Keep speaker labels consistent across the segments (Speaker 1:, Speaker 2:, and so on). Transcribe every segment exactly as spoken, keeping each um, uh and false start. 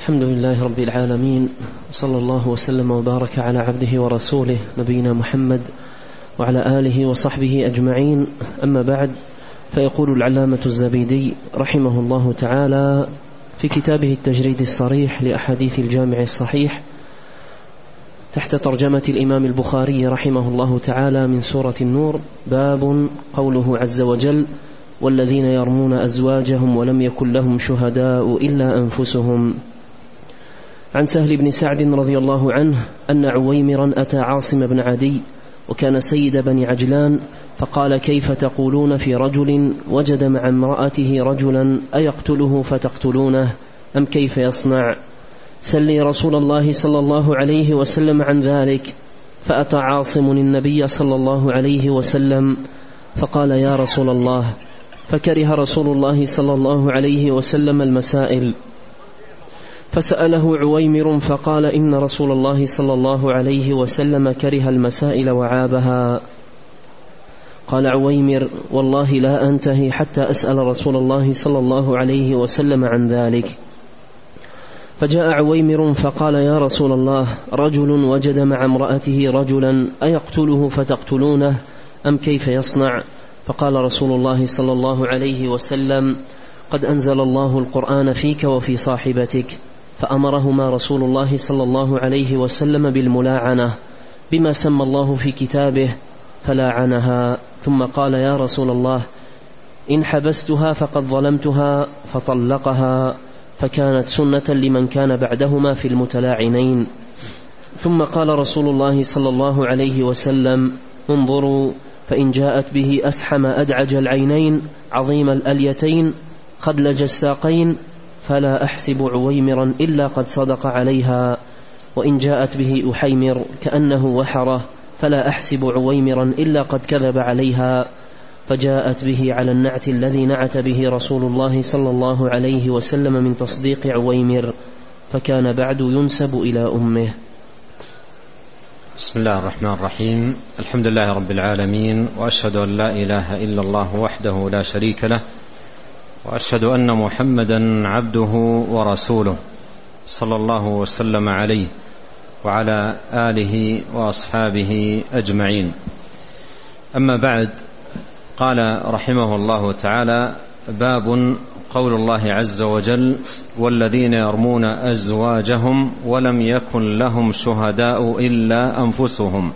Speaker 1: الحمد لله رب العالمين، صلى الله وسلم وبارك على عبده ورسوله نبينا محمد وعلى آله وصحبه أجمعين. أما بعد، فيقول العلامة الزبيدي رحمه الله تعالى في كتابه التجريد الصريح لأحاديث الجامع الصحيح تحت ترجمة الإمام البخاري رحمه الله تعالى من سورة النور: باب قوله عز وجل: والذين يرمون أزواجهم ولم يكن لهم شهداء إلا أنفسهم. عن سهل بن سعد رضي الله عنه أن عويمرا أتى عاصم بن عدي وكان سيد بني عجلان، فقال: كيف تقولون في رجل وجد مع امرأته رجلا أيقتله فتقتلونه أم كيف يصنع؟ سلي رسول الله صلى الله عليه وسلم عن ذلك. فأتى عاصم النبي صلى الله عليه وسلم فقال: يا رسول الله. فكره رسول الله صلى الله عليه وسلم المسائل، فسأله عويمر فقال: إن رسول الله صلى الله عليه وسلم كره المسائل وعابها. قال عويمر: والله لا أنتهي حتى أسأل رسول الله صلى الله عليه وسلم عن ذلك. فجاء عويمر فقال: يا رسول الله، رجل وجد مع امرأته رجلا أيقتله فتقتلونه أم كيف يصنع؟ فقال رسول الله صلى الله عليه وسلم: قد أنزل الله القرآن فيك وفي صاحبتك. فأمرهما رسول الله صلى الله عليه وسلم بالملاعنة بما سمى الله في كتابه، فلاعنها. ثم قال: يا رسول الله، إن حبستها فقد ظلمتها، فطلقها، فكانت سنة لمن كان بعدهما في المتلاعنين. ثم قال رسول الله صلى الله عليه وسلم: انظروا، فإن جاءت به أسحم أدعج العينين عظيم الأليتين خدلج الساقين فلا أحسب عويمرا إلا قد صدق عليها، وإن جاءت به أحيمر كأنه وحره فلا أحسب عويمرا إلا قد كذب عليها. فجاءت به على النعت الذي نعت به رسول الله صلى الله عليه وسلم من تصديق عويمر، فكان بعد ينسب إلى أمه.
Speaker 2: بسم الله الرحمن الرحيم. الحمد لله رب العالمين، وأشهد أن لا إله إلا الله وحده لا شريك له، وأشهد أن محمدا عبده ورسوله صلى الله وسلم عليه وعلى آله وأصحابه أجمعين. أما بعد، قال رحمه الله تعالى: باب قول الله عز وجل: والذين يرمون أزواجهم ولم يكن لهم شهداء إلا أنفسهم.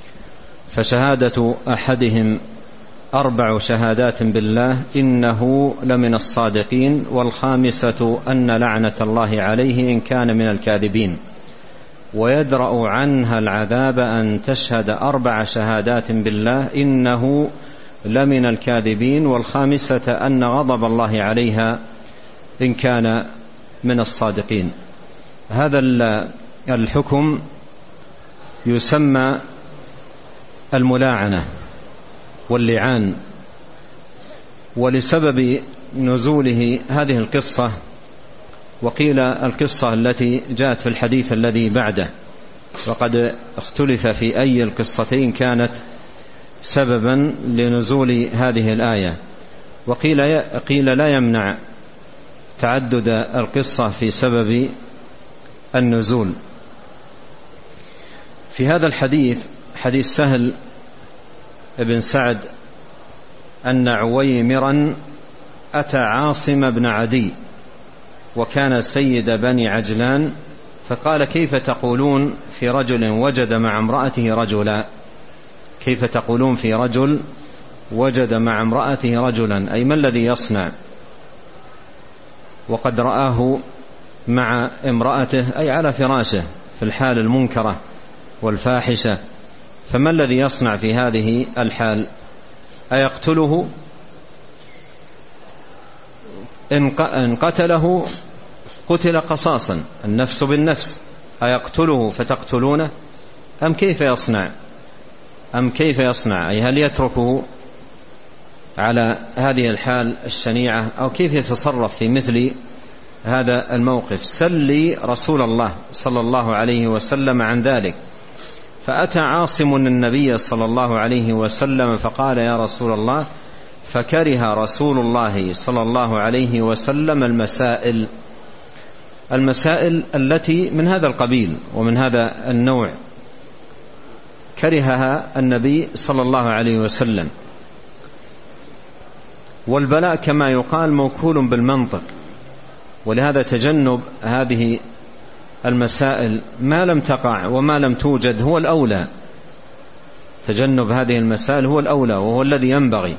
Speaker 2: فشهادة أحدهم أربع شهادات بالله إنه لمن الصادقين، والخامسة أن لعنة الله عليه إن كان من الكاذبين، ويدرأ عنها العذاب أن تشهد أربع شهادات بالله إنه لمن الكاذبين، والخامسة أن غضب الله عليها إن كان من الصادقين. هذا الحكم يسمى الملاعنة واللعان، ولسبب نزوله هذه القصة، وقيل القصة التي جاءت في الحديث الذي بعده، وقد اختلف في أي القصتين كانت سببا لنزول هذه الآية. وقيل قيل لا يمنع تعدد القصة في سبب النزول. في هذا الحديث، حديث سهل بن سعد، أن عويمرا أتى عاصم بن عدي وكان سيد بني عجلان، فقال: كيف تقولون في رجل وجد مع امرأته رجلا؟ كيف تقولون في رجل وجد مع امرأته رجلا، أي ما الذي يصنع؟ وقد رآه مع امرأته، أي على فراشه في الحال المنكرة والفاحشة، فما الذي يصنع في هذه الحال؟ أيقتله؟ إن قتله قتل قصاصا، النفس بالنفس. أيقتله فتقتلونه أم كيف يصنع؟ أم كيف يصنع أي هل يتركه على هذه الحال الشنيعة، أو كيف يتصرف في مثل هذا الموقف؟ سلي رسول الله صلى الله عليه وسلم عن ذلك. فأتى عاصم النبي صلى الله عليه وسلم فقال: يا رسول الله. فكره رسول الله صلى الله عليه وسلم المسائل، المسائل التي من هذا القبيل ومن هذا النوع كرهها النبي صلى الله عليه وسلم. والبلاء كما يقال موكول بالمنطق، ولهذا تجنب هذه المسائل ما لم تقع وما لم توجد هو الأولى. تجنب هذه المسائل هو الأولى وهو الذي ينبغي.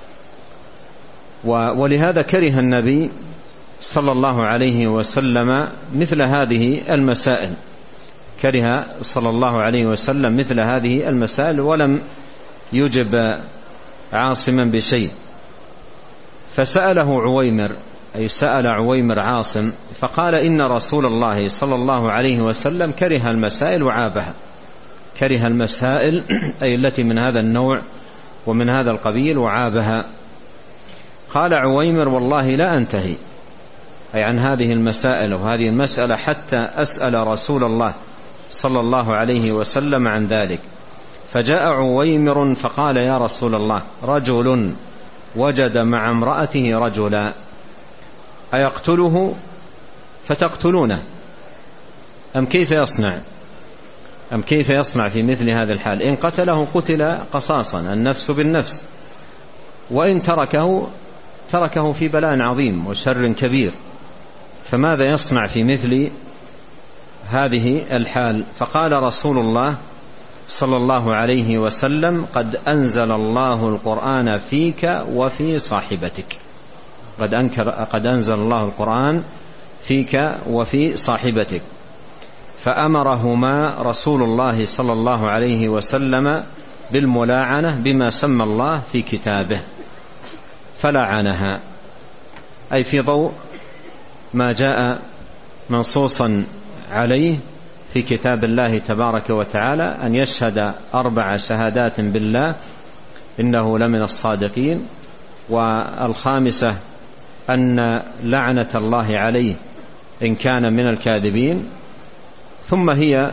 Speaker 2: ولهذا كره النبي صلى الله عليه وسلم مثل هذه المسائل، كره صلى الله عليه وسلم مثل هذه المسائل ولم يجب عاصما بشيء. فسأله عويمر، أي سأل عويمر عاصم فقال إن رسول الله صلى الله عليه وسلم كره المسائل وعابها. كره المسائل أي التي من هذا النوع ومن هذا القبيل وعابها. قال عويمر والله لا أنتهي، أي عن هذه المسائل وهذه المسألة حتى أسأل رسول الله صلى الله عليه وسلم عن ذلك. فجاء عويمر فقال يا رسول الله رجل وجد مع امرأته رجلا أيقتله فتقتلونه أم كيف يصنع أم كيف يصنع في مثل هذا الحال؟ إن قتله قتل قصاصا النفس بالنفس، وإن تركه تركه في بلاء عظيم وشر كبير، فماذا يصنع في مثل هذه الحال؟ فقال رسول الله صلى الله عليه وسلم قد أنزل الله القرآن فيك وفي صاحبتك. قد, أنكر قد أنزل الله القرآن فيك وفي صاحبتك. فأمرهما رسول الله صلى الله عليه وسلم بالملاعنة بما سمى الله في كتابه، فلعنها، أي في ضوء ما جاء منصوصا عليه في كتاب الله تبارك وتعالى أن يشهد أربع شهادات بالله إنه لمن الصادقين، والخامسة أن لعنة الله عليه إن كان من الكاذبين. ثم هي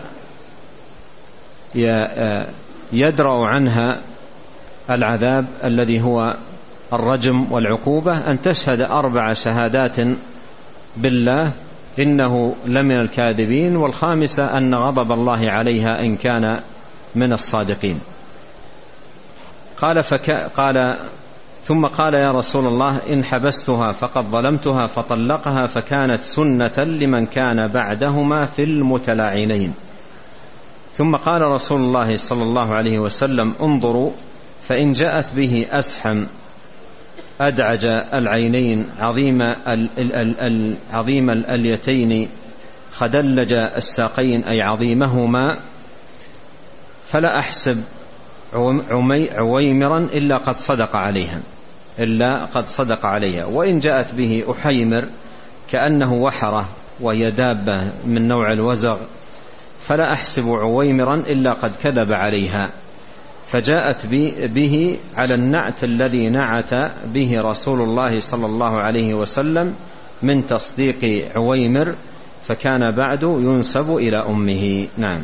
Speaker 2: يدرأ عنها العذاب الذي هو الرجم والعقوبة أن تشهد أربع شهادات بالله إنه لمن الكاذبين، والخامسة أن غضب الله عليها إن كان من الصادقين. قال, فك... قال ثم قال يا رسول الله إن حبستها فقد ظلمتها فطلقها فكانت سنة لمن كان بعدهما في المتلاعنين. ثم قال رسول الله صلى الله عليه وسلم انظروا فإن جاءت به أسحم أدعج العينين عظيم, عظيم الأليتين خدلج الساقين أي عظيمهما فلا أحسب عويمرا إلا قد صدق عليها إلا قد صدق عليها. وإن جاءت به أحيمر كأنه وحرة وهي دابة من نوع الوزغ فلا أحسب عويمرا إلا قد كذب عليها. فجاءت به على النعت الذي نعت به رسول الله صلى الله عليه وسلم من تصديق عويمر، فكان بعد ينسب إلى أمه. نعم.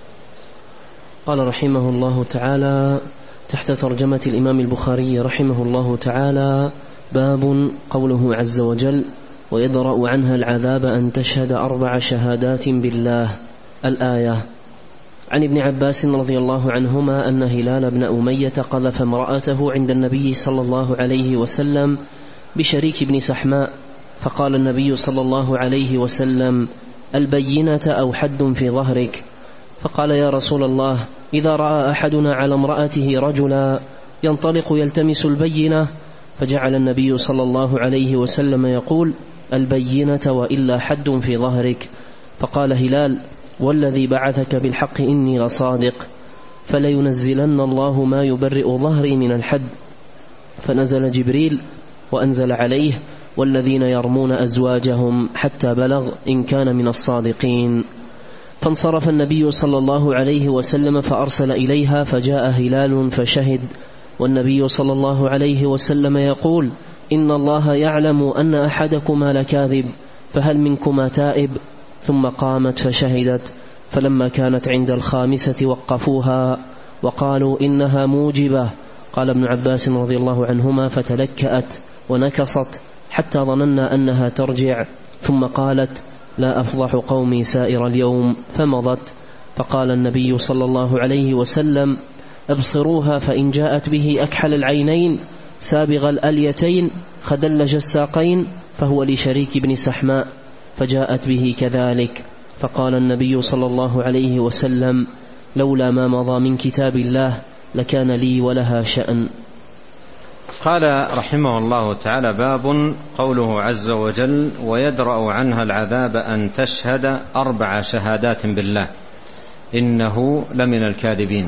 Speaker 1: قال رحمه الله تعالى تحت ترجمة الإمام البخاري رحمه الله تعالى باب قوله عز وجل ويدرأ عنها العذاب أن تشهد أربع شهادات بالله الآية. عن ابن عباس رضي الله عنهما أن هلال بن أمية قذف امرأته عند النبي صلى الله عليه وسلم بشريك بن سحماء، فقال النبي صلى الله عليه وسلم البينة أو حد في ظهرك؟ فقال يا رسول الله إذا رأى أحدنا على امرأته رجلا ينطلق يلتمس البينة، فجعل النبي صلى الله عليه وسلم يقول البينة وإلا حد في ظهرك. فقال هلال والذي بعثك بالحق إني لصادق، فلينزلن الله ما يبرئ ظهري من الحد. فنزل جبريل وأنزل عليه والذين يرمون أزواجهم حتى بلغ إن كان من الصادقين. فانصرف النبي صلى الله عليه وسلم فأرسل إليها فجاء هلال فشهد، والنبي صلى الله عليه وسلم يقول إن الله يعلم أن أحدكما لكاذب فهل منكما تائب؟ ثم قامت فشهدت، فلما كانت عند الخامسة وقفوها وقالوا إنها موجبة. قال ابن عباس رضي الله عنهما فتلكأت ونكصت حتى ظننا أنها ترجع، ثم قالت لا أفضح قومي سائر اليوم، فمضت. فقال النبي صلى الله عليه وسلم: ابصروها، فإن جاءت به أكحل العينين سابغ الأليتين خدلج الساقين فهو لشريك بن سحماء، فجاءت به كذلك. فقال النبي صلى الله عليه وسلم: لولا ما مضى من كتاب الله لكان لي ولها شأن.
Speaker 2: قال رحمه الله تعالى: باب قوله عز وجل: ويدرأ عنها العذاب أن تشهد أربع شهادات بالله إنه لمن الكاذبين.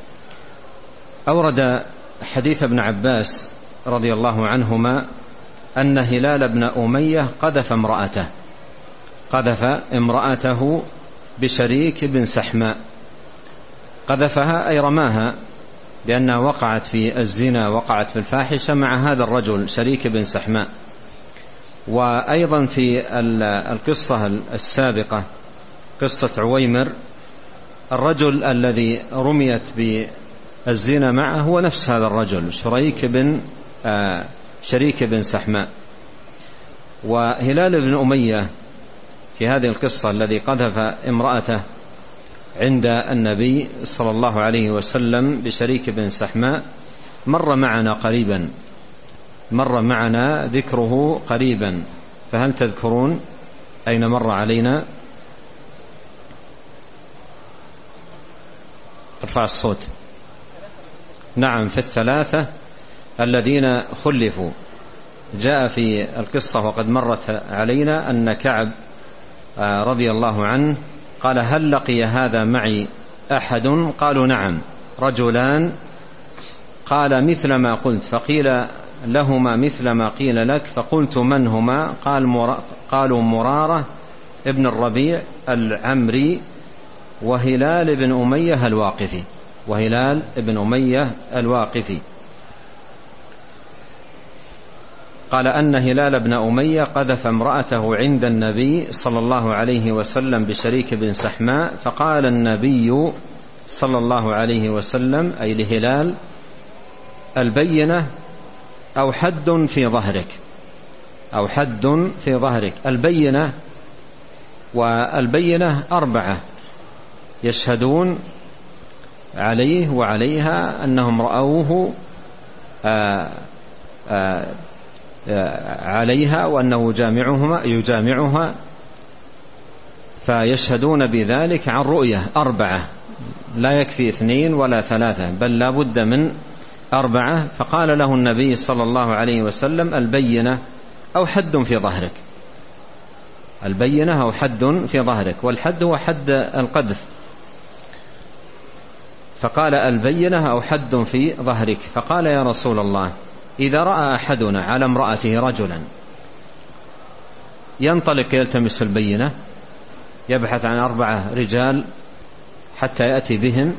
Speaker 2: أورد حديث ابن عباس رضي الله عنهما أن هلال بن أمية قذف امرأته قذف امرأته بشريك بن سحماء. قذفها أي رماها، لأنها وقعت في الزنا، وقعت في الفاحشة مع هذا الرجل شريك بن سحماء. وأيضا في القصة السابقة قصة عويمر، الرجل الذي رميت بالزنا معه هو نفس هذا الرجل شريك بن آه شريك بن سحماء. وهلال بن أمية في هذه القصة الذي قذف امرأته عند النبي صلى الله عليه وسلم بشريك بن سحماء مر معنا قريبا مر معنا ذكره قريبا، فهل تذكرون أين مر علينا؟ ارفع الصوت. نعم، في الثلاثة الذين خلفوا. جاء في القصة وقد مرت علينا أن كعب رضي الله عنه قال: هل لقي هذا معي أحد؟ قالوا: نعم، رجلان. قال: مثل ما قلت. فقيل لهما: مثل ما قيل لك. فقلت: من هما؟ قال مر... قالوا: مرارة ابن الربيع العمري وهلال بن أمية الواقفي وهلال بن أمية الواقفي. قال أن هلال بن أمية قذف امرأته عند النبي صلى الله عليه وسلم بشريك بن سحماء، فقال النبي صلى الله عليه وسلم أي لهلال: البينة أو حد في ظهرك أو حد في ظهرك. البينة والبينة أربعة يشهدون عليه وعليها أنهم رأوه آآ آآ عليها وأنه جامعهما يجامعها، فيشهدون بذلك عن رؤية. أربعة، لا يكفي اثنين ولا ثلاثة، بل لا بد من أربعة. فقال له النبي صلى الله عليه وسلم: البينة أو حد في ظهرك. البينة أو حد في ظهرك، والحد هو حد القذف. فقال: البينة أو حد في ظهرك. فقال: يا رسول الله، إذا رأى أحدنا على امرأته رجلا ينطلق يلتمس البينة، يبحث عن أربعة رجال حتى يأتي بهم.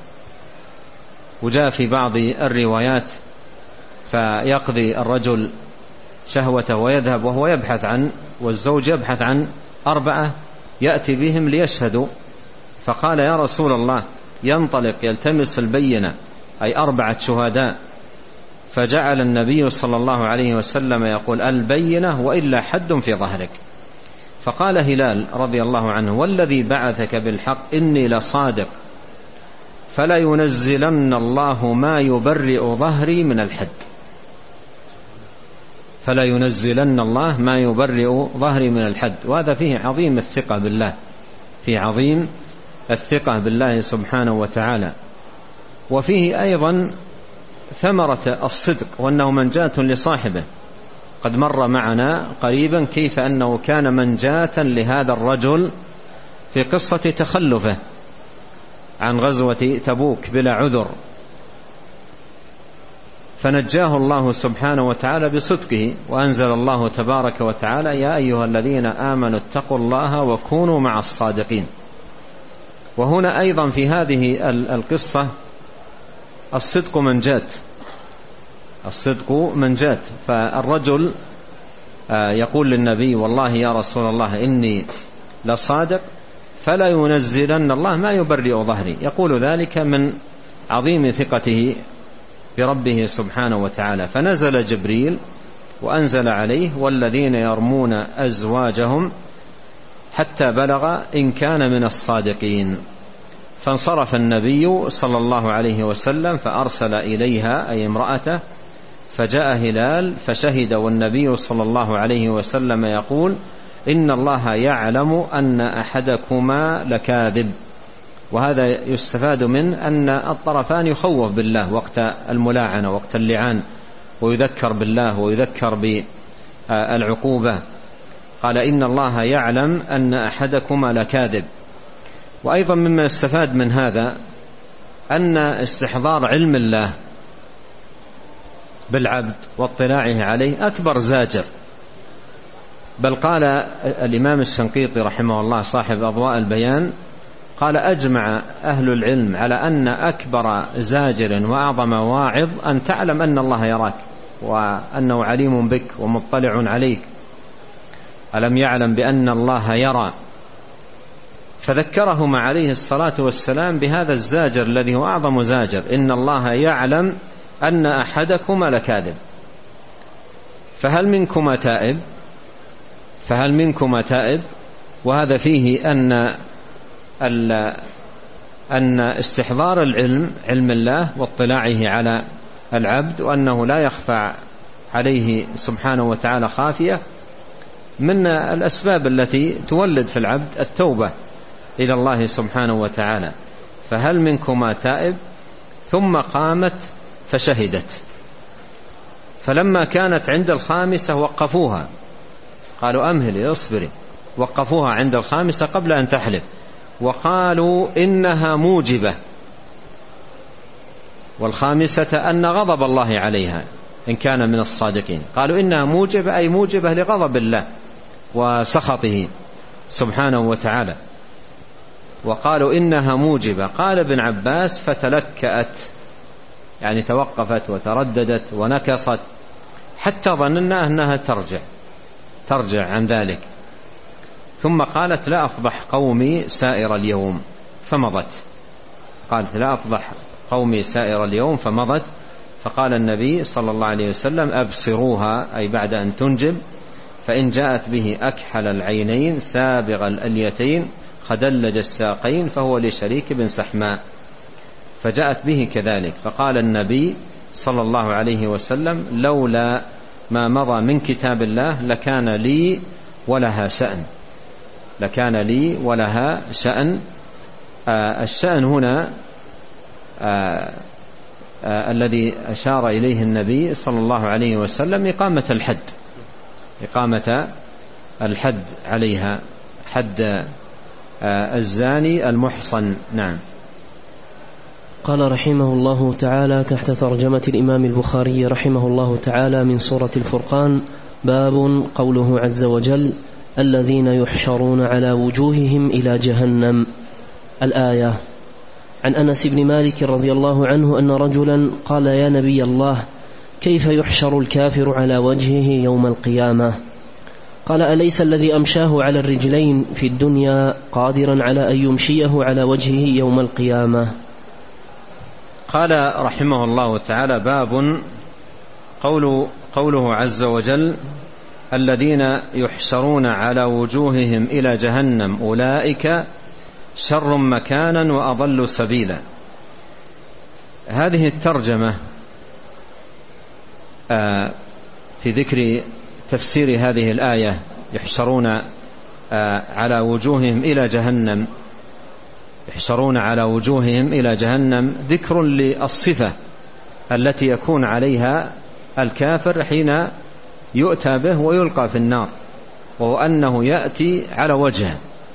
Speaker 2: وجاء في بعض الروايات: فيقضي الرجل شهوته ويذهب وهو يبحث عن والزوج يبحث عن أربعة يأتي بهم ليشهدوا. فقال: يا رسول الله، ينطلق يلتمس البينة أي أربعة شهداء. فجعل النبي صلى الله عليه وسلم يقول: البينة وإلا حد في ظهرك. فقال هلال رضي الله عنه: والذي بعثك بالحق إني لصادق، فلا ينزلن الله ما يبرئ ظهري من الحد. فلا ينزلن الله ما يبرئ ظهري من الحد. وهذا فيه عظيم الثقة بالله، فيه عظيم الثقة بالله سبحانه وتعالى. وفيه أيضا ثمرة الصدق، وأنه منجاة لصاحبه. قد مر معنا قريبا كيف أنه كان منجاة لهذا الرجل في قصة تخلفه عن غزوة تبوك بلا عذر، فنجاه الله سبحانه وتعالى بصدقه. وأنزل الله تبارك وتعالى: يا أيها الذين آمنوا اتقوا الله وكونوا مع الصادقين. وهنا أيضا في هذه القصة الصدق منجات الصدق منجات. فالرجل يقول للنبي: والله يا رسول الله إني لصادق، فلا ينزلن الله ما يبرئ ظهري. يقول ذلك من عظيم ثقته بربه سبحانه وتعالى. فنزل جبريل وأنزل عليه: والذين يرمون أزواجهم حتى بلغ إن كان من الصادقين. فانصرف النبي صلى الله عليه وسلم فأرسل إليها أي امرأته، فجاء هلال فشهد، والنبي صلى الله عليه وسلم يقول: إن الله يعلم أن أحدكما لكاذب. وهذا يستفاد من أن الطرفان يخوف بالله وقت الملاعنة وقت اللعان، ويذكر بالله ويذكر بالعقوبة. قال: إن الله يعلم أن أحدكما لكاذب. وأيضا مما يستفاد من هذا أن استحضار علم الله بالعبد واطلاعه عليه أكبر زاجر. بل قال الإمام الشنقيطي رحمه الله صاحب أضواء البيان، قال: أجمع أهل العلم على أن أكبر زاجر وأعظم واعظ أن تعلم أن الله يراك وأنه عليم بك ومطلع عليك. ألم يعلم بأن الله يرى؟ فذكرهما عليه الصلاة والسلام بهذا الزاجر الذي هو أعظم زاجر: إن الله يعلم أن أحدكما لكاذب. فهل منكما تائب؟ فهل منكما تائب؟ وهذا فيه أن أن استحضار العلم علم الله واطلاعه على العبد، وأنه لا يخفى عليه سبحانه وتعالى خافية، من الأسباب التي تولد في العبد التوبة إلى الله سبحانه وتعالى. فهل منكما تائب؟ ثم قامت فشهدت. فلما كانت عند الخامسة وقفوها، قالوا: أمهلي اصبري. وقفوها عند الخامسة قبل أن تحلف، وقالوا: إنها موجبة. والخامسة أن غضب الله عليها إن كان من الصادقين. قالوا: إنها موجبة أي موجبة لغضب الله وسخطه سبحانه وتعالى. وقالوا: إنها موجبة. قال ابن عباس: فتلكأت، يعني توقفت وترددت ونكصت حتى ظننا أنها ترجع ترجع عن ذلك. ثم قالت: لا أفضح قومي سائر اليوم، فمضت. قالت: لا أفضح قومي سائر اليوم، فمضت. فقال النبي صلى الله عليه وسلم: أبصروها، أي بعد أن تنجب، فإن جاءت به أكحل العينين سابغ الأليتين خدلج الساقين فهو لشريك بن سحماء. فجاءت به كذلك. فقال النبي صلى الله عليه وسلم: لولا ما مضى من كتاب الله لكان لي ولها شأن لكان لي ولها شأن. آه الشأن هنا آه آه الذي أشار إليه النبي صلى الله عليه وسلم إقامة الحد إقامة الحد عليها، حد آه الزاني المحصن. نعم.
Speaker 1: قال رحمه الله تعالى تحت ترجمة الإمام البخاري رحمه الله تعالى من سورة الفرقان: باب قوله عز وجل: الذين يحشرون على وجوههم إلى جهنم. الآية. عن أنس بن مالك رضي الله عنه أن رجلا قال: يا نبي الله، كيف يحشر الكافر على وجهه يوم القيامة؟ قال: أليس الذي أمشاه على الرجلين في الدنيا قادرا على أن يمشيه على وجهه يوم القيامة؟
Speaker 2: قال رحمه الله تعالى: باب قول قوله عز وجل: الذين يحشرون على وجوههم إلى جهنم أولئك شر مكانا وأضل سبيلا. هذه الترجمة في ذكر تفسير هذه الآية: يحشرون على وجوههم إلى جهنم يحشرون على وجوههم إلى جهنم ذكر للصفة التي يكون عليها الكافر حين يؤتى به ويلقى في النار، وهو أنه يأتي على وجهه،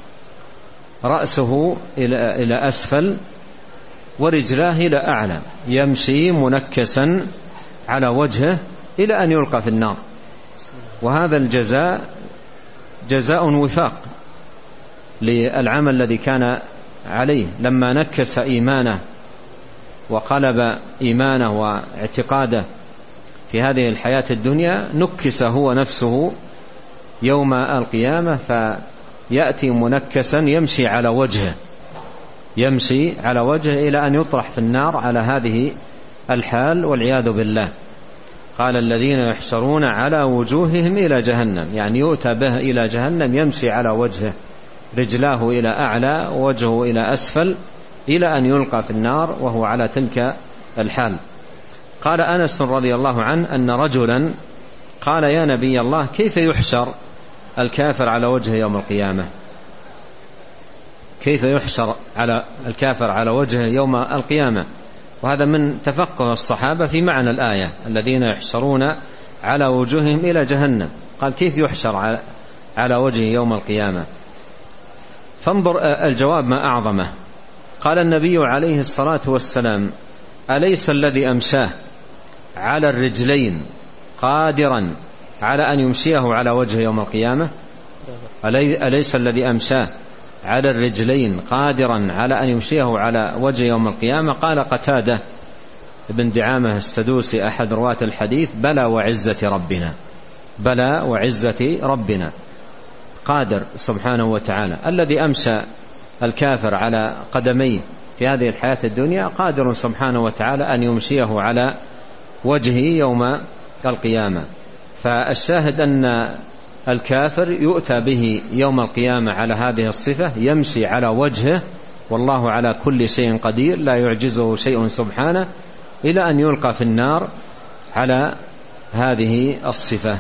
Speaker 2: رأسه إلى أسفل ورجلاه إلى أعلى، يمشي منكسا على وجهه إلى أن يلقى في النار. وهذا الجزاء جزاء وفاق للعمل الذي كان عليه لما نكس إيمانه وقلب إيمانه واعتقاده في هذه الحياة الدنيا، نكس هو نفسه يوم القيامة فيأتي منكسا يمشي على وجهه يمشي على وجهه إلى أن يطرح في النار على هذه الحال والعياذ بالله. قال: الذين يحشرون على وجوههم إلى جهنم، يعني يؤتى به إلى جهنم يمشي على وجهه رجلاه إلى أعلى ووجهه إلى أسفل إلى أن يلقى في النار وهو على تلك الحال. قال أنس رضي الله عنه أن رجلا قال يا نبي الله كيف يحشر الكافر على وجهه يوم القيامة؟ كيف يحشر على الكافر على وجهه يوم القيامة؟ وهذا من تفقه الصحابة في معنى الآية الذين يحشرون على وجوههم إلى جهنم. قال كيف يحشر على وجهه يوم القيامة؟ فانظر الجواب ما أعظمه. قال النبي عليه الصلاة والسلام أليس الذي أمشاه على الرجلين قادرا على أن يمشيه على وجهه يوم القيامة؟ أليس الذي أمشاه على الرجلين قادرا على أن يمشيه على وجه يوم القيامة؟ قال قتادة ابن دعامة السدوسي أحد رواة الحديث بلى وعزة ربنا، بلى وعزة ربنا، قادر سبحانه وتعالى. الذي أمشى الكافر على قدميه في هذه الحياة الدنيا قادر سبحانه وتعالى أن يمشيه على وجهه يوم القيامة. فالشاهد أن الكافر يؤتى به يوم القيامة على هذه الصفة، يمشي على وجهه والله على كل شيء قدير لا يعجزه شيء سبحانه، إلى أن يلقى في النار على هذه الصفة.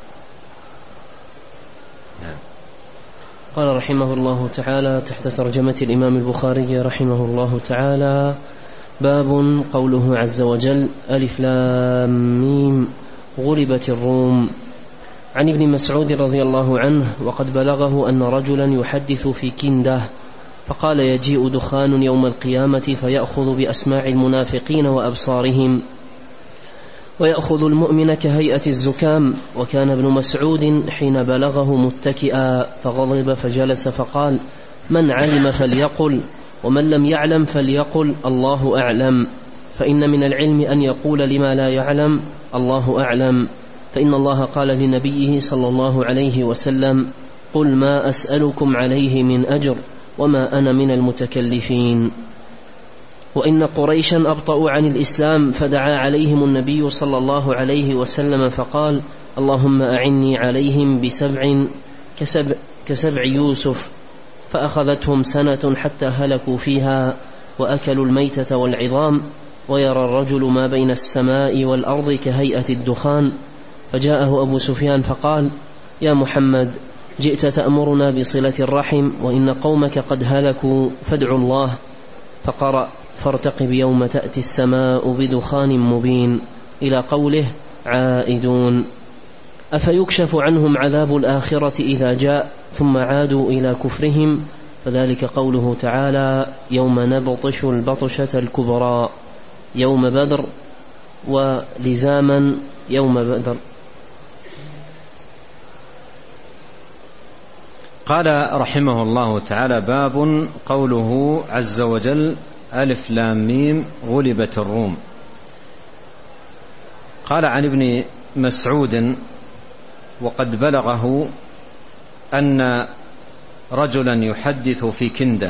Speaker 1: قال رحمه الله تعالى تحت ترجمة الإمام البخاري رحمه الله تعالى: باب قوله عز وجل ألف لام ميم غلبت الروم. عن ابن مسعود رضي الله عنه وقد بلغه أن رجلا يحدث في كنده فقال يجيء دخان يوم القيامة فيأخذ بأسماع المنافقين وأبصارهم ويأخذ المؤمن كهيئة الزكام. وكان ابن مسعود حين بلغه متكئا فغضب فجلس فقال: من علم فليقل ومن لم يعلم فليقل الله أعلم، فإن من العلم أن يقول لما لا يعلم الله أعلم، فإن الله قال لنبيه صلى الله عليه وسلم: قل ما أسألكم عليه من أجر وما أنا من المتكلفين. وإن قريشا أبطأوا عن الإسلام فدعا عليهم النبي صلى الله عليه وسلم فقال: اللهم أعني عليهم بسبع كسبع, كسبع يوسف، فأخذتهم سنة حتى هلكوا فيها وأكلوا الميتة والعظام، ويرى الرجل ما بين السماء والأرض كهيئة الدخان. فجاءه أبو سفيان فقال: يا محمد جئت تأمرنا بصلة الرحم وإن قومك قد هلكوا فادعوا الله. فقرأ: فارتقب يوم تأتي السماء بدخان مبين إلى قوله عائدون. أفيكشف عنهم عذاب الآخرة إذا جاء ثم عادوا إلى كفرهم، فذلك قوله تعالى: يوم نبطش البطشة الكبرى، يوم بدر، ولزاما يوم بدر.
Speaker 2: قال رحمه الله تعالى: باب قوله عز وجل ألف لام ميم غلبت الروم. قال عن ابن مسعود وقد بلغه أن رجلا يحدث في كنده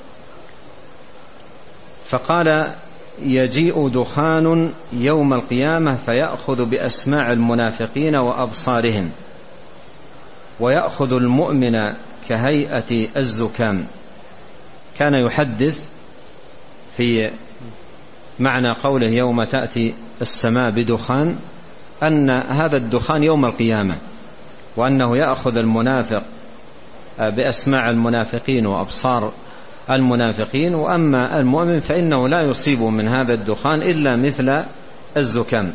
Speaker 2: فقال يجيء دخان يوم القيامة فيأخذ بأسماع المنافقين وأبصارهم ويأخذ المؤمن كهيئة الزكام. كان يحدث في معنى قوله يوم تأتي السماء بدخان أن هذا الدخان يوم القيامة، وأنه يأخذ المنافق بأسماع المنافقين وأبصار المنافقين، وأما المؤمن فإنه لا يصيب من هذا الدخان إلا مثل الزكام.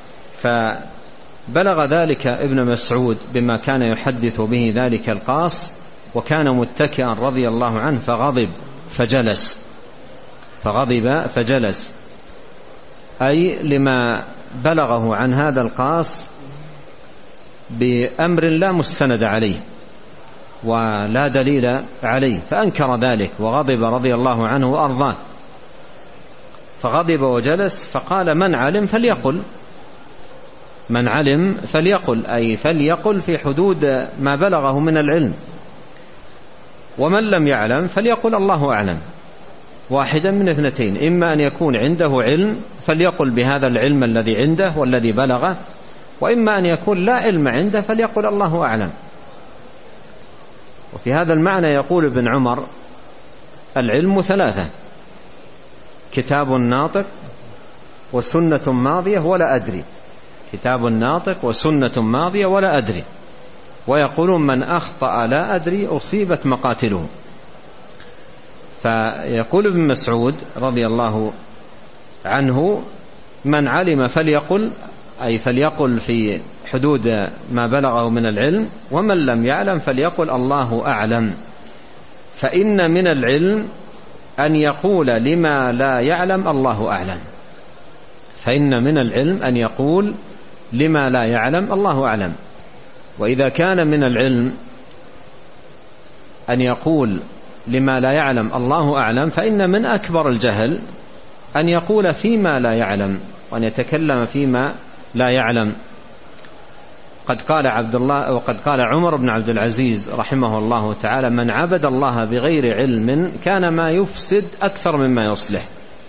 Speaker 2: فبلغ ذلك ابن مسعود بما كان يحدث به ذلك القاص، وكان متكئا رضي الله عنه فغضب فجلس فغضب فجلس أي لما بلغه عن هذا القاص بأمر لا مستند عليه ولا دليل عليه، فأنكر ذلك وغضب رضي الله عنه وأرضاه، فغضب وجلس فقال: من علم فليقل، من علم فليقل، أي فليقل في حدود ما بلغه من العلم، ومن لم يعلم فليقل الله أعلم. واحدا من اثنتين: إما أن يكون عنده علم فليقل بهذا العلم الذي عنده والذي بلغه، وإما أن يكون لا علم عنده فليقل الله أعلم. وفي هذا المعنى يقول ابن عمر: العلم ثلاثة: كتاب ناطق وسنة ماضية ولا أدري. كتاب ناطق وسنة ماضية ولا أدري. ويقولون: من أخطأ لا أدري أصيبت مقاتله. فيقول ابن مسعود رضي الله عنه: من علم فليقل، أي فليقل في حدود ما بلغه من العلم، ومن لم يعلم فليقل الله أعلم. فإن من العلم أن يقول لما لا يعلم الله أعلم. فإن من العلم أن يقول لما لا يعلم الله أعلم. وإذا كان من العلم أن يقول لما لا يعلم الله أعلم، فإن من أكبر الجهل أن يقول فيما لا يعلم، وأن يتكلم فيما لا يعلم. قد قال عبد الله وقد قال عمر بن عبد العزيز رحمه الله تعالى: من عبد الله بغير علم كان ما يفسد أكثر مما يصلح.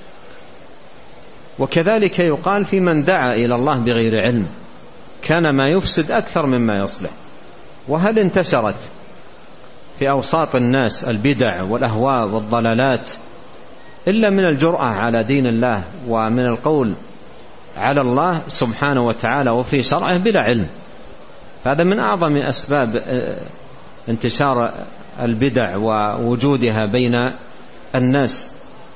Speaker 2: وكذلك يقال في من دعا إلى الله بغير علم كان ما يفسد أكثر مما يصلح. وهل انتشرت في أوساط الناس البدع والأهواء والضلالات إلا من الجرأة على دين الله ومن القول على الله سبحانه وتعالى وفي شرعه بلا علم؟ هذا من أعظم أسباب انتشار البدع ووجودها بين الناس.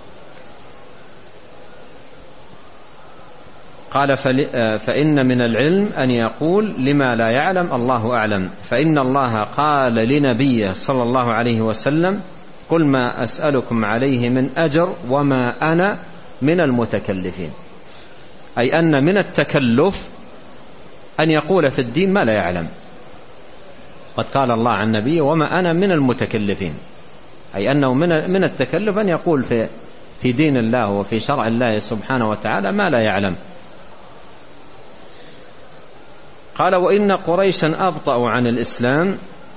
Speaker 2: قال: فإن من العلم أن يقول لما لا يعلم الله أعلم. فإن الله قال لنبيه صلى الله عليه وسلم: قل ما أسألكم عليه من أجر وما أنا من المتكلفين. أي أن من التكلف أن يقول في الدين ما لا يعلم. قد قال الله عن النبي: وما أنا من المتكلفين، أي أنه من التكلف أن يقول في في دين الله وفي شرع الله سبحانه وتعالى ما لا يعلم. قال: وإن قريشا أبطأوا عن الإسلام.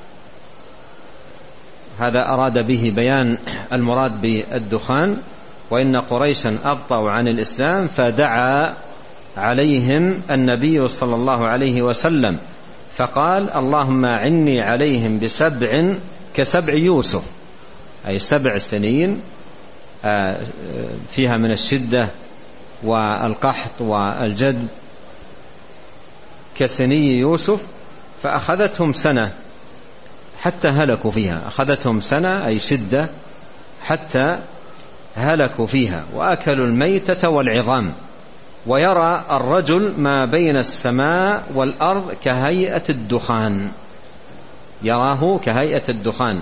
Speaker 2: هذا أراد به بيان المراد بالدخان. وإن قريشا أبطأوا عن الإسلام فدعا عليهم النبي صلى الله عليه وسلم فقال: اللهم أعني عليهم بسبع كسبع يوسف، أي سبع سنين فيها من الشدة والقحط والجد كسني يوسف، فأخذتهم سنة حتى هلكوا فيها. أخذتهم سنة أي شدة حتى هلكوا فيها، وأكلوا الميتة والعظام. ويرى الرجل ما بين السماء والأرض كهيئة الدخان، يراه كهيئة الدخان.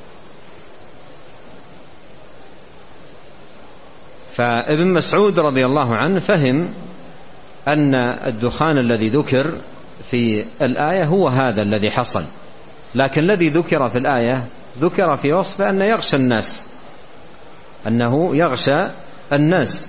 Speaker 2: فابن مسعود رضي الله عنه فهم أن الدخان الذي ذكر في الآية هو هذا الذي حصل، لكن الذي ذكر في الآية ذكر في وصفه أنه يغشى الناس، أنه يغشى الناس.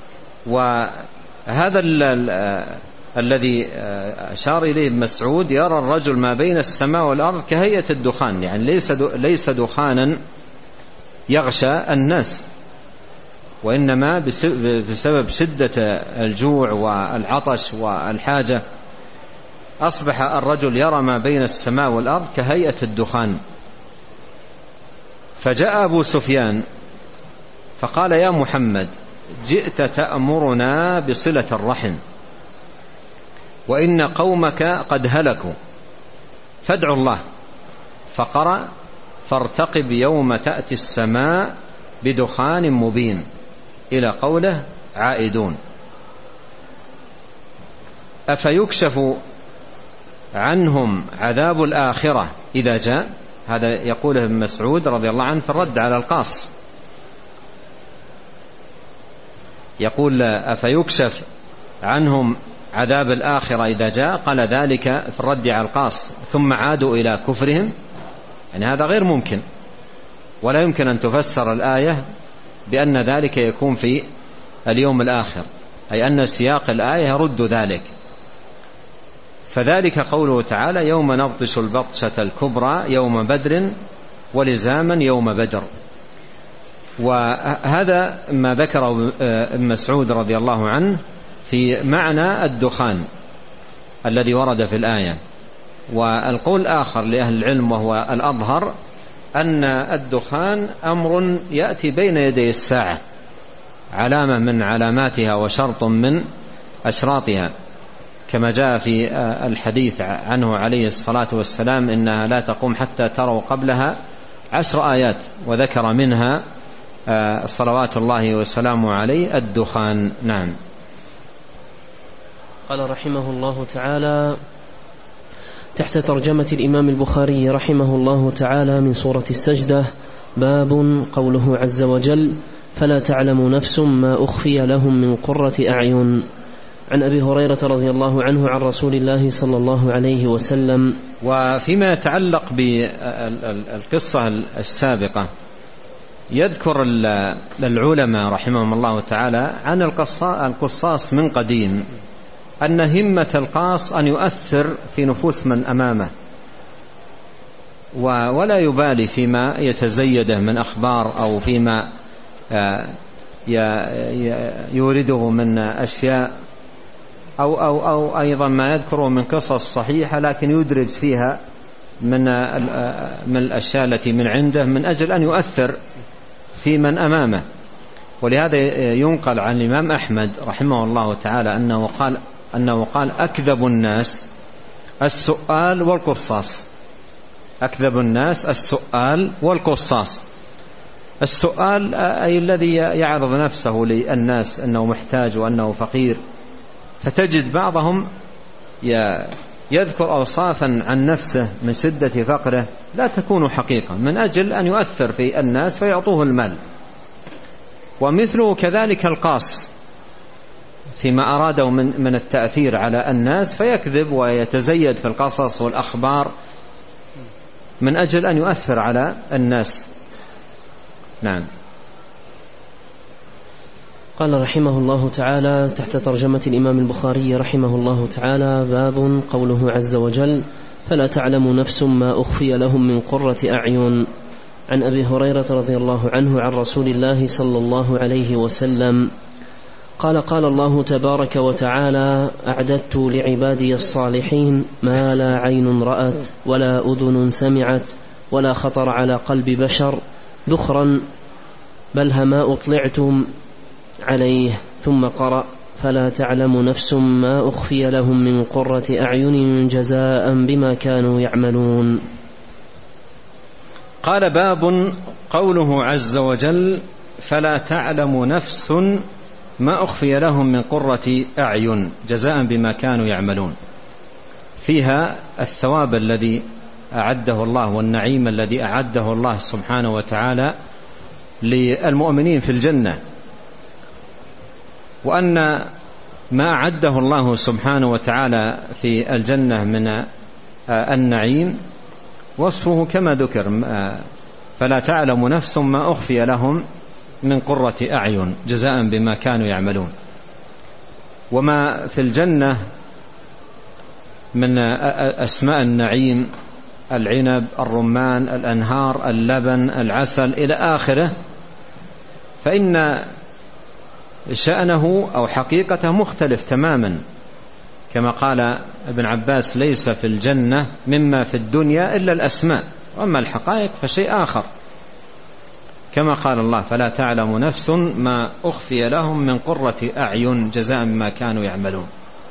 Speaker 2: وهذا الذي أشار إليه ابن مسعود: يرى الرجل ما بين السماء والأرض كهيئة الدخان، يعني ليس ليس دخانا يغشى الناس، وإنما بسبب شدة الجوع والعطش والحاجة أصبح الرجل يرى ما بين السماء والأرض كهيئة الدخان. فجاء أبو سفيان فقال: يا محمد، جئت تأمرنا بصلة الرحم وإن قومك قد هلكوا، فادعوا الله. فقرأ: فارتقب يوم تأتي السماء بدخان مبين إلى قوله عائدون. أفيكشف عنهم عذاب الآخرة إذا جاء. هذا يقوله ابن مسعود رضي الله عنه في الرد على القاص، يقول: أفيكشف عنهم عذاب الآخرة إذا جاء. قال ذلك في الرد على القاص ثم عادوا إلى كفرهم. يعني هذا غير ممكن، ولا يمكن أن تفسر الآية بأن ذلك يكون في اليوم الآخر، أي أن سياق الآية يرد ذلك. فذلك قوله تعالى: يوم نبطش البطشة الكبرى يوم بدر ولزاما يوم بدر. وهذا ما ذكره ابن مسعود رضي الله عنه في معنى الدخان الذي ورد في الآية. والقول الآخر لأهل العلم وهو الأظهر أن الدخان أمر يأتي بين يدي الساعة، علامة من علاماتها وشرط من أشراطها، كما جاء في الحديث عنه عليه الصلاة والسلام إنها لا تقوم حتى تروا قبلها عشر آيات، وذكر منها صلوات الله وسلامه عليه الدخان. نعم.
Speaker 1: قال رحمه الله تعالى تحت ترجمة الإمام البخاري رحمه الله تعالى من سورة السجدة: باب قوله عز وجل: فلا تعلم نفس ما أخفي لهم من قرة أعين. عن أبي هريرة رضي الله عنه عن رسول الله صلى الله عليه وسلم.
Speaker 2: وفيما يتعلق بالقصة السابقة يذكر العلماء رحمهم الله تعالى عن القصاص من قديم أن همة القاص أن يؤثر في نفوس من أمامه، ولا يبالي فيما يتزيده من أخبار أو فيما يورده من أشياء أو, أو, أو أيضا ما يذكره من قصص صحيحة لكن يدرج فيها من, من الأشياء التي من عنده من أجل أن يؤثر في من أمامه. ولهذا ينقل عن الإمام أحمد رحمه الله تعالى أنه قال أنه قال أكذب الناس السؤال والقصاص. أكذب الناس السؤال والقصاص. السؤال أي الذي يعرض نفسه للناس أنه محتاج وأنه فقير، فتجد بعضهم يذكر أوصافا عن نفسه من شدة فقره لا تكون حقيقة من أجل أن يؤثر في الناس فيعطوه المال. ومثله كذلك القاص فيما أراده من, من التأثير على الناس فيكذب ويتزيد في القصص والأخبار من أجل أن يؤثر على الناس. نعم.
Speaker 1: قال رحمه الله تعالى تحت ترجمة الإمام البخاري رحمه الله تعالى: باب قوله عز وجل: فلا تعلم نفس ما أخفي لهم من قرة أعين. عن أبي هريرة رضي الله عنه عن رسول الله صلى الله عليه وسلم قال: قال الله تبارك وتعالى: أعددت لعبادي الصالحين ما لا عين رأت ولا أذن سمعت ولا خطر على قلب بشر ذخرا بل هما أطلعتم عليه. ثم قرأ: فلا تعلم نفس ما أخفي لهم من قرة أعين جزاء بما كانوا يعملون.
Speaker 2: قال: باب قوله عز وجل: فلا تعلم نفس ما أخفي لهم من قرة أعين جزاء بما كانوا يعملون. فيها الثواب الذي أعده الله والنعيم الذي أعده الله سبحانه وتعالى للمؤمنين في الجنة، وأن ما أعده الله سبحانه وتعالى في الجنة من النعيم وصفه كما ذكر: فلا تعلم نفس ما أخفي لهم من قرة أعين جزاء بما كانوا يعملون. وما في الجنة من أسماء النعيم: العنب، الرمان، الأنهار، اللبن، العسل إلى آخره، فإن شأنه أو حقيقته مختلف تماما، كما قال ابن عباس: ليس في الجنة مما في الدنيا إلا الأسماء، وأما الحقائق فشيء آخر، كما قال الله: فلا تعلم نفس ما أخفي لهم من قرة أعين جزاء بما كانوا يعملون.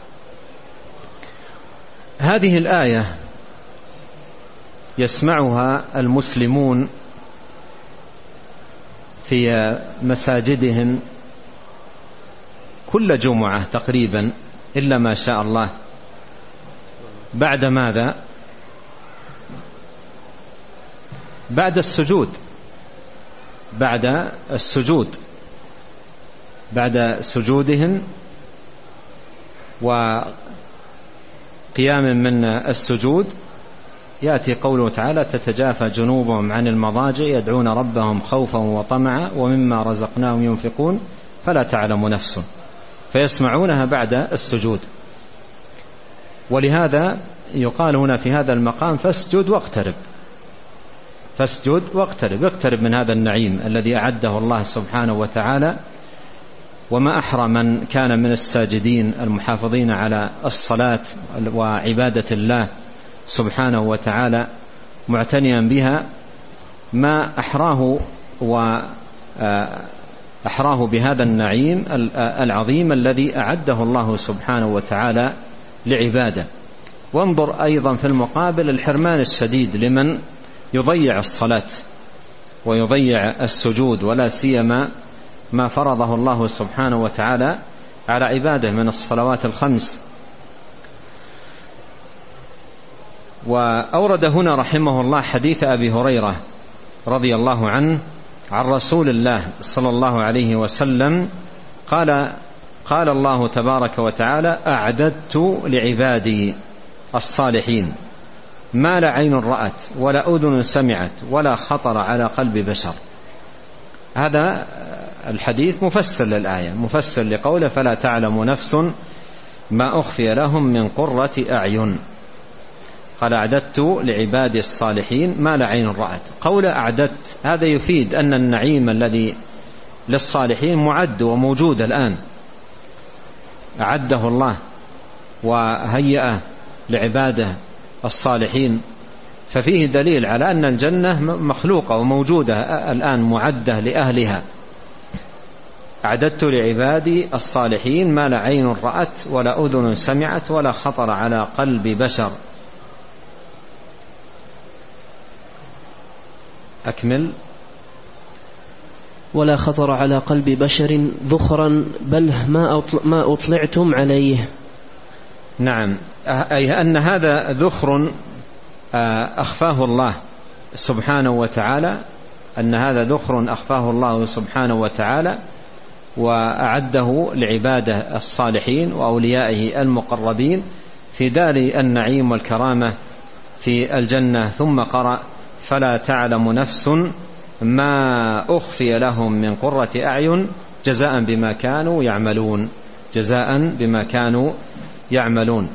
Speaker 2: هذه الآية يسمعها المسلمون في مساجدهم كل جمعة تقريبا إلا ما شاء الله. بعد ماذا؟ بعد السجود بعد السجود بعد سجودهم وقيام من السجود يأتي قوله تعالى: تتجافى جنوبهم عن المضاجع يدعون ربهم خوفا وطمعا ومما رزقناهم ينفقون فلا تعلم نفس، فيسمعونها بعد السجود. ولهذا يقال هنا في هذا المقام: فاسجد واقترب، فاسجد واقترب، اقترب من هذا النعيم الذي أعده الله سبحانه وتعالى. وما أحرى من كان من الساجدين المحافظين على الصلاة وعبادة الله سبحانه وتعالى معتنيا بها ما أحراه وأحراه بهذا النعيم العظيم الذي أعده الله سبحانه وتعالى لعباده. وانظر أيضا في المقابل الحرمان الشديد لمن يضيع الصلاة ويضيع السجود، ولا سيما ما فرضه الله سبحانه وتعالى على عباده من الصلوات الخمس. وأورد هنا رحمه الله حديث أبي هريرة رضي الله عنه عن رسول الله صلى الله عليه وسلم قال قال الله تبارك وتعالى: أعددت لعبادي الصالحين ما لا عين رأت ولا أذن سمعت ولا خطر على قلب بشر. هذا الحديث مفسر للآية، مفسر لقوله: فلا تعلم نفس ما أخفي لهم من قرة أعين. قال: أعددت لعبادي الصالحين ما لا عين رأت. قول أعددت هذا يفيد أن النعيم الذي للصالحين معد وموجود الآن، أعده الله وهيأه لعباده الصالحين، ففيه دليل على أن الجنة مخلوقة وموجودة الآن معدة لأهلها. أعددت لعبادي الصالحين ما لا عين رأت ولا أذن سمعت ولا خطر على قلب بشر. أكمل.
Speaker 1: ولا خطر على قلب بشر ذخرا بل ما أطلعتم عليه.
Speaker 2: نعم، أي أن هذا ذخر أخفاه الله سبحانه وتعالى، أن هذا ذخر أخفاه الله سبحانه وتعالى وأعده لعباده الصالحين وأوليائه المقربين في دار النعيم والكرامة في الجنة. ثم قرأ: فلا تعلم نفس ما أخفي لهم من قرة أعين جزاء بما كانوا يعملون، جزاء بما كانوا يعملون.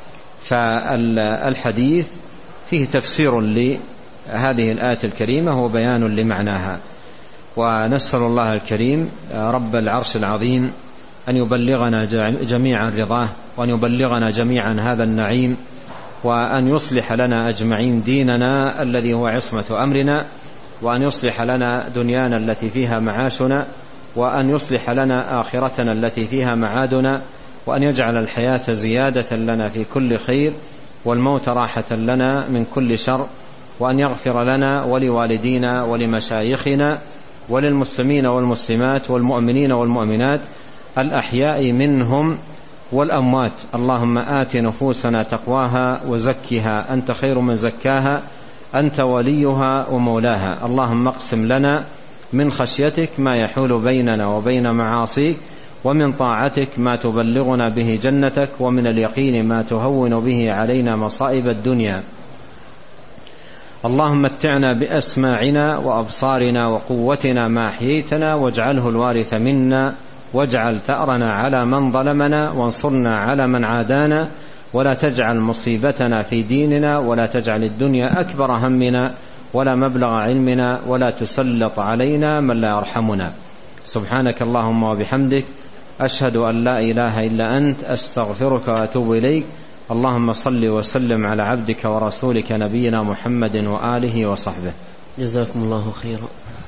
Speaker 2: فالحديث فيه تفسير لهذه الآية الكريمة وبيان لمعناها. ونسأل الله الكريم رب العرش العظيم أن يبلغنا جميعا رضاه، وأن يبلغنا جميعا هذا النعيم، وأن يصلح لنا أجمعين ديننا الذي هو عصمة أمرنا، وأن يصلح لنا دنيانا التي فيها معاشنا، وأن يصلح لنا آخرتنا التي فيها معادنا، وأن يجعل الحياة زيادة لنا في كل خير والموت راحة لنا من كل شر، وأن يغفر لنا ولوالدينا ولمشايخنا وللمسلمين والمسلمات والمؤمنين والمؤمنات الأحياء منهم والأموات. اللهم آت نفوسنا تقواها وزكها أنت خير من زكاها أنت وليها ومولاها. اللهم اقسم لنا من خشيتك ما يحول بيننا وبين معاصيك، ومن طاعتك ما تبلغنا به جنتك، ومن اليقين ما تهون به علينا مصائب الدنيا. اللهم متعنا بأسماعنا وأبصارنا وقوتنا ما أحييتنا، واجعله الوارث منا، واجعل ثأرنا على من ظلمنا، وانصرنا على من عادانا، ولا تجعل مصيبتنا في ديننا، ولا تجعل الدنيا أكبر همنا ولا مبلغ علمنا، ولا تسلط علينا من لا يرحمنا. سبحانك اللهم وبحمدك، أشهد أن لا إله إلا أنت، أستغفرك وأتوب إليك. اللهم صل وسلم على عبدك ورسولك نبينا محمد وآله وصحبه.
Speaker 1: جزاكم الله خيرا.